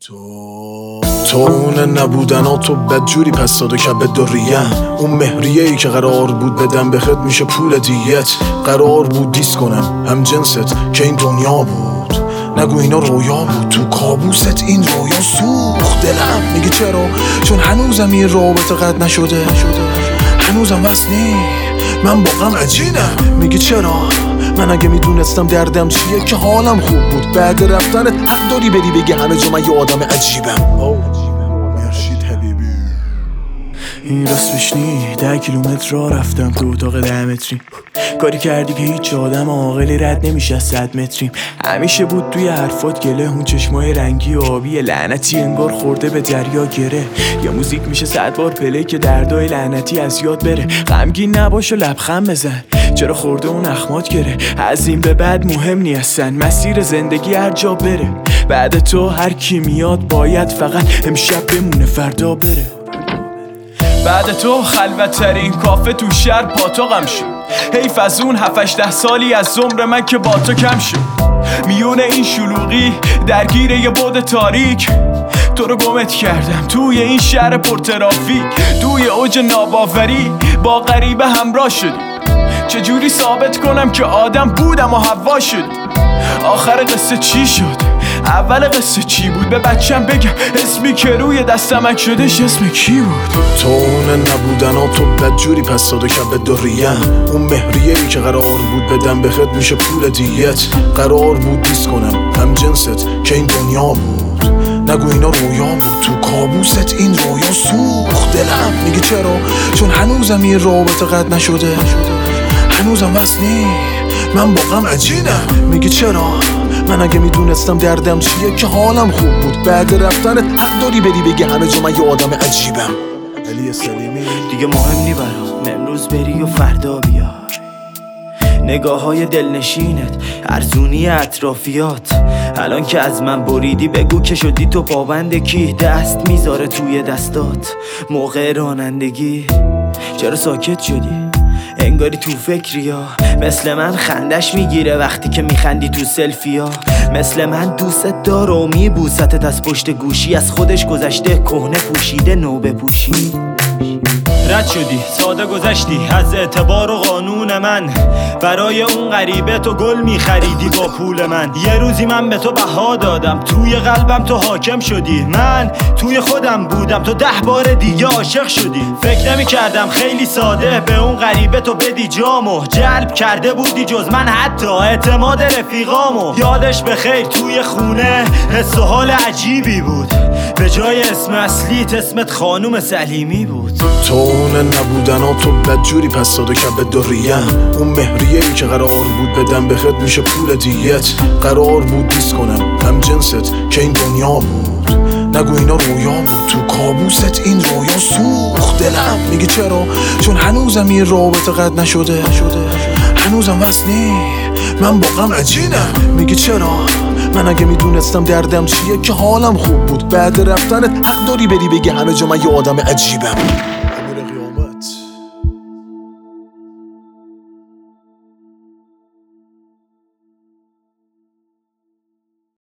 تو اون نبودن تو بدجوری پس داد و کبد داریم. اون مهریه ای که قرار بود بدم بخد میشه پول دیت. قرار بود دیس کنم هم جنست که این دنیا بود. نگو اینا رویا بود تو کابوست این رویا سوخت دلم. میگه چرا؟ چون هنوزم این رابطه قد نشده. هنوزم وصلی من با غم عجینم. میگه چرا؟ من اگه میدونستم دردم چیه که حالم خوب بود. بعد رفتن حق داری بری بگی همه جا من یه آدم عجیبم. مرشید حبیبی این راست نی 10 کیلومتر راه رفتم تو اتاق 10 متری. کاری کردی که هیچ آدم عاقلی رد نمیشه از 100 متریم. همیشه بود توی حرفات گله، اون چشمای رنگی و آبی لعنتی انگار خورده به دریا گره. یا موزیک میشه 100 بار پلی که دردای لعنتی از یاد بره. غمگین نباش و لبخند بزن، چرا خورده اون اخمات گره. از این به بعد مهم نیستن، مسیر زندگی هر جا بره. بعد تو هر کی میاد باید فقط امشب بمونه فردا بره. بعد تو خلوت‌ترین کافه تو شهر پاتوقم شد. حیف از اون 7-8 سالی از عمر من که با تو کم شد. میون این شلوغی درگیر یه بعد تاریک، تو رو گمت کردم توی این شهر پرترافیک. توی اوج ناباوری با غریبه همراه شدی. چجوری ثابت کنم که آدم بودم و هوا شد؟ آخر قصه چی شد؟ اول قصه چی بود؟ به بچم بگم اسمی که روی دستمک شدش اسم کی بود؟ تو اون نبودن تو بدجوری پس داد و کبد داریم. اون مهریه ای که قرار بود بدم بخد میشه پول دیت. قرار بود دیس کنم هم جنست که این دنیا بود. نگو اینا رویا بود تو کابوست این رویا سوخت دلم. میگه چرا؟ چون هنوزم این رابطه قد نشده. هنوزم وصلی من با غم عجینم. میگه چرا؟ من اگه میدونستم دردم چیه که حالم خوب بود. بعد رفتن حق داری بری بگی همه جا من یه آدم عجیبم. علی سلیمی دیگه مهم نی برام امروز بری و فردا بیای. نگاه های دلنشینت، ارزونی اطرافیات. الان که از من بریدی بگو که شدی تو پابند کی. دست میذاره توی دستات موقع رانندگی. چرا ساکت شدی؟ انگاری تو فکری ها. مثل من خندش میگیره وقتی که میخندی تو سلفی ها. مثل من دوست داره و میبوستت از پشت گوشی. از خودش گذشته کهنه پوشیده نو بپوشی. رد شدی ساده گذشتی از اعتبار و قانون من. برای اون غریبه تو گل میخریدی با پول من. یه روزی من به تو بها دادم، توی قلبم تو حاکم شدی. من توی خودم بودم، تو 10 بار دیگه عاشق شدی. فکر نمی کردم خیلی ساده به اون غریبه تو بدی جامو. جلب کرده بودی جز من حتی اعتماد رفیقامو. یادش بخیر توی خونه حس و حال عجیبی بود. به جای اسم اصلیت اسمت خانوم سلیمی بود. تو اون نبودن تو بدجوری پس داد و کبد داریم. اون مهریه ای که قرار بود بدم بخد میشه پول دیت. قرار بود دیس کنم هم جنست که این دنیا بود. نگو اینا رویا بود تو کابوست این رویا سوخت دلم. میگه چرا؟ چون هنوزم این رابطه قد نشده. هنوزم وصلی من با غم عجینم. میگه چرا؟ من اگه میدونستم دردم چیه که حالم خوب بود. بعد رفتن حق داری بری بگی همه جا من یه آدم عجیبم.